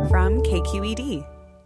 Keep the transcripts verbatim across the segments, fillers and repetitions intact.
from K Q E D.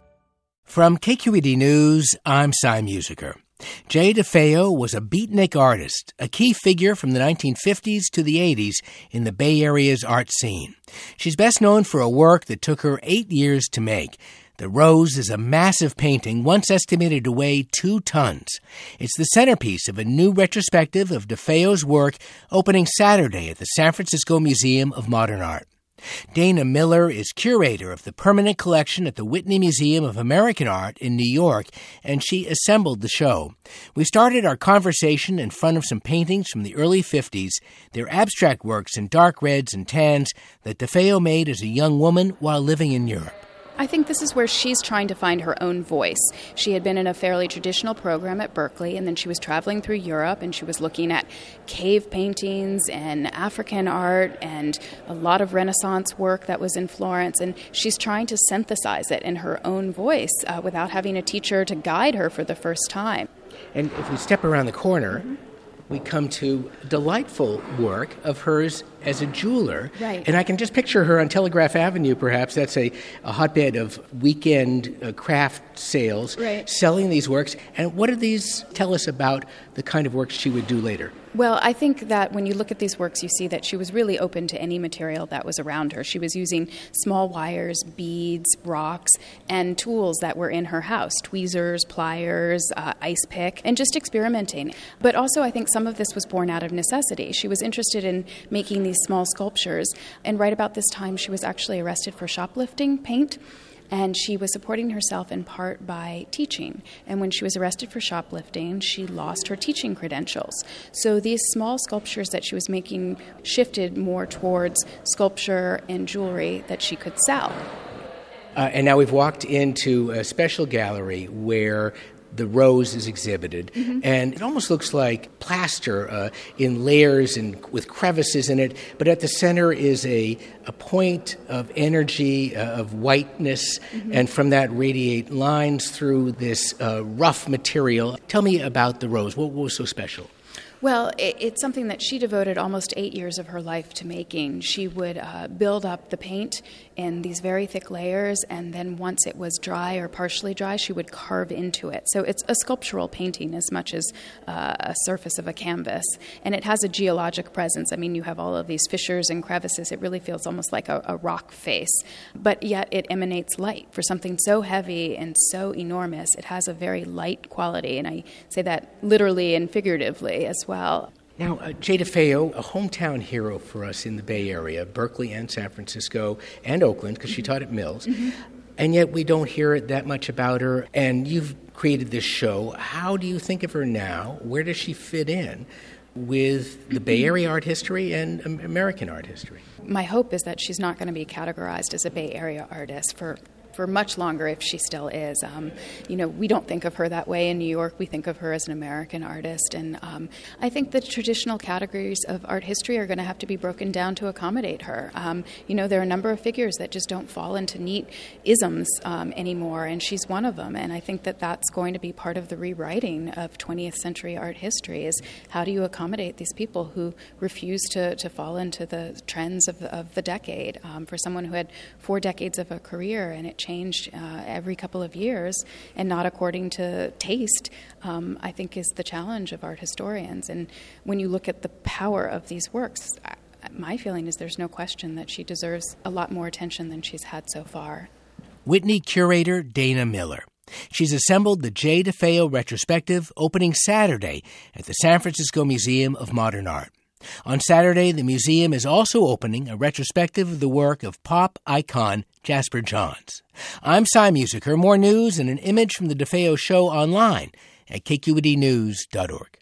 From K Q E D News, I'm Cy Musiker. Jay DeFeo was a beatnik artist, a key figure from the nineteen fifties to the eighties in the Bay Area's art scene. She's best known for a work that took her eight years to make. The Rose is a massive painting, once estimated to weigh two tons. It's the centerpiece of a new retrospective of DeFeo's work opening Saturday at the San Francisco Museum of Modern Art. Dana Miller is curator of the permanent collection at the Whitney Museum of American Art in New York, and she assembled the show. We started our conversation in front of some paintings from the early fifties. They're abstract works in dark reds and tans that DeFeo made as a young woman while living in Europe. I think this is where she's trying to find her own voice. She had been in a fairly traditional program at Berkeley, and then she was traveling through Europe, and she was looking at cave paintings and African art and a lot of Renaissance work that was in Florence, and she's trying to synthesize it in her own voice uh, without having a teacher to guide her for the first time. And if we step around the corner, mm-hmm. we come to delightful work of hers as a jeweler. Right. And I can just picture her on Telegraph Avenue, perhaps. That's a, a hotbed of weekend uh, craft sales, right. selling these works. And what do these tell us about the kind of work she would do later? Well, I think that when you look at these works, you see that she was really open to any material that was around her. She was using small wires, beads, rocks, and tools that were in her house, tweezers, pliers, uh, ice pick, and just experimenting. But also I think some of this was born out of necessity. She was interested in making these small sculptures, and right about this time she was actually arrested for shoplifting paint. And she was supporting herself in part by teaching. And when she was arrested for shoplifting, she lost her teaching credentials. So these small sculptures that she was making shifted more towards sculpture and jewelry that she could sell. Uh, and now we've walked into a special gallery where the Rose is exhibited, mm-hmm. and it almost looks like plaster uh, in layers and with crevices in it, but at the center is a, a point of energy, uh, of whiteness, mm-hmm. and from that radiate lines through this uh, rough material. Tell me about the Rose. What, what was so special? Well, it, it's something that she devoted almost eight years of her life to making. She would uh, build up the paint in these very thick layers, and then once it was dry or partially dry, she would carve into it. So it's a sculptural painting as much as uh, a surface of a canvas. And it has a geologic presence. I mean, you have all of these fissures and crevices. It really feels almost like a, a rock face. But yet it emanates light. For something so heavy and so enormous, it has a very light quality. And I say that literally and figuratively as well. Well. Now, uh, Jay DeFeo, a hometown hero for us in the Bay Area, Berkeley and San Francisco and Oakland, because mm-hmm. she taught at Mills, mm-hmm. and yet we don't hear that much about her, and you've created this show. How do you think of her now? Where does she fit in with the Bay Area art history and um, American art history? My hope is that she's not going to be categorized as a Bay Area artist for for much longer if she still is. Um, you know, we don't think of her that way in New York. We think of her as an American artist. And um, I think the traditional categories of art history are going to have to be broken down to accommodate her. Um, you know, there are a number of figures that just don't fall into neat isms um, anymore, and she's one of them. And I think that that's going to be part of the rewriting of twentieth century art history is how do you accommodate these people who refuse to, to fall into the trends of, of the decade. Um, for someone who had four decades of a career and it changed uh, every couple of years and not according to taste, um, I think is the challenge of art historians. And when you look at the power of these works, I, my feeling is there's no question that she deserves a lot more attention than she's had so far. Whitney curator Dana Miller. She's assembled the Jay DeFeo retrospective opening Saturday at the San Francisco Museum of Modern Art. On Saturday, the museum is also opening a retrospective of the work of pop icon Jasper Johns. I'm Cy Musiker. More news and an image from the DeFeo show online at K Q E D news dot org.